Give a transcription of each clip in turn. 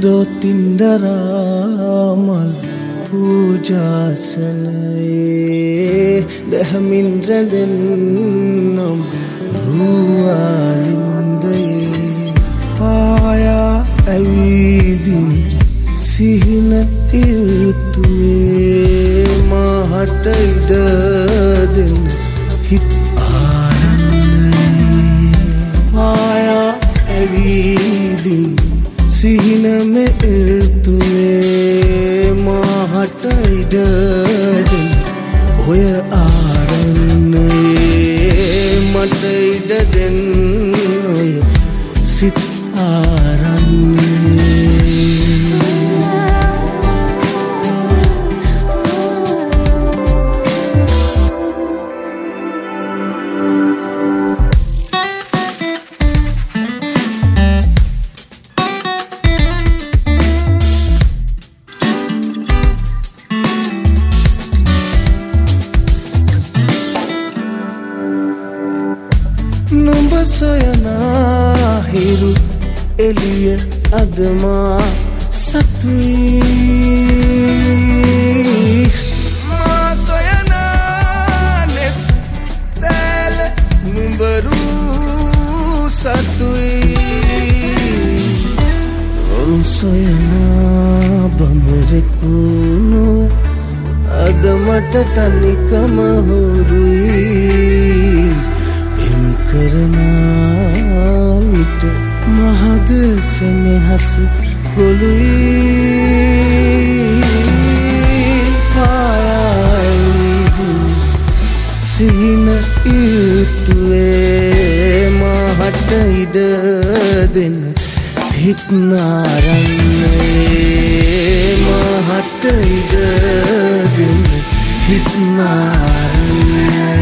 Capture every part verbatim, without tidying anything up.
දෝ තින්දරාමල් පූජාසනයේ දැහමින් රැඳෙන්නම් රුවාලින්දයේ පායා ඇවිදින් සිහින ඉල්තුවේ මාහට ඉඩ දෙන්න හිත් ආරන්නේ පායා ඇවිදින් සිහින මෙල්තුවේ මාහට ඉඩ දෙන්න ඔය ආරන්නේ මට ඉඩ දෙන්න ඔය සිත් ආරන්නේ නුඹ සොයනා හිරු එළිය අදමා සතුයි මා සොයනා නෙත් දැල නුඹරු සතුයි ඔම් සොයනා බඹරෙකු නොව අද මට තනිකම හුරුයි කරනා විට මහද සෙනෙහස ගොළුයි පායයි සිහින ඉල්තුවේ මහට ඉඩ දෙන්න හිත් නාරන්නේ මහට ඉඩ දෙන්න හිත් නාරන්නේ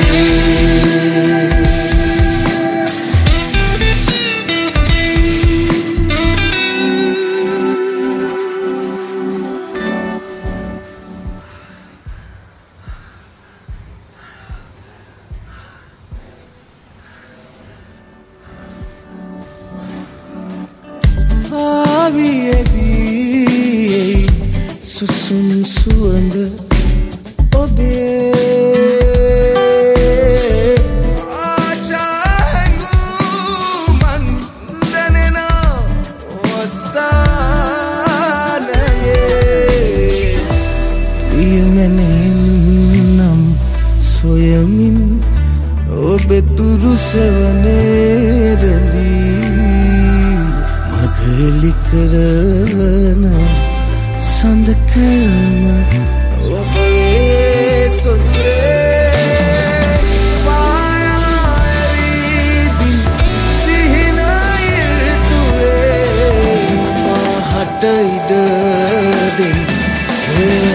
ආවියේදී සුසුම් සුවඳ ඔබේ ආශාංගුමන් දැනෙන වසානයේ පියමනෙන්නම් සොයමින් ඔබේ තුරු සෙවනේ රැඳී මගලි කරන සඳ කරම ඔබේ සොඳුරේ පායා ඇවිදින් සිහින ඉල්තුවේ මහට ඉඩ දෙන්න ඔය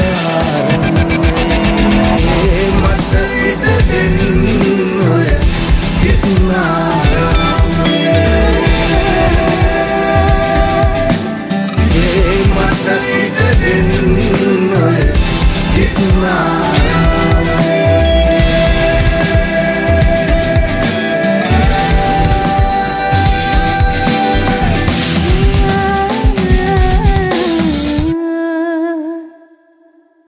ආරන්නේ මට ඉඩ දෙන්න ඔය හිත් නාරන්නේ මට ඉඩ දෙන්න ඔය හිත් නාරන්නේ